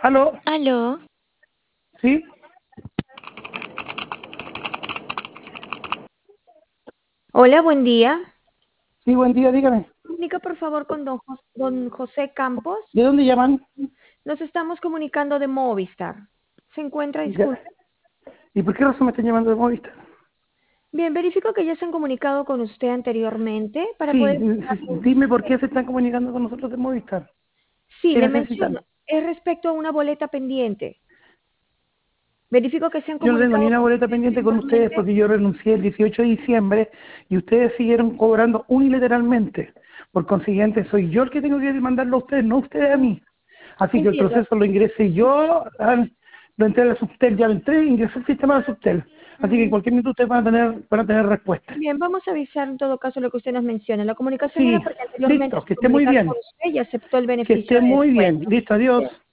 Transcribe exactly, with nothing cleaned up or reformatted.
¿Aló? Aló, ¿Sí? hola, buen día. Sí, buen día, dígame. Comunica por favor con don, Jos- don José Campos. ¿De dónde llaman? Nos estamos comunicando de Movistar. ¿Se encuentra? Ya. Disculpe. ¿Y por qué razón me están llamando de Movistar? Bien, verifico que ya se han comunicado con usted anteriormente para Sí, poder... sí, dime por qué se están comunicando con nosotros de Movistar. Sí, ¿Qué le necesitan? menciono. Es respecto a una boleta pendiente. Verifico que se han Yo no tengo ni comunicado una con boleta usted pendiente con ustedes anteriormente. porque yo renuncié el dieciocho de diciembre y ustedes siguieron cobrando unilateralmente. Por consiguiente, soy yo el que tengo que mandarlo a ustedes, no ustedes a mí. Así que el Entiendo. proceso lo ingresé yo, al- lo entré a la Subtel, ya lo entré, ingresé al sistema de la Subtel. Así que en Mm, cualquier minuto ustedes van a tener, van a tener respuesta. Bien, vamos a avisar en todo caso lo que usted nos menciona. La comunicación era Sí, porque anteriormente listo, se que esté muy comunicaron con bien. usted y aceptó el Que beneficio esté de muy bien. descuento. Listo, adiós.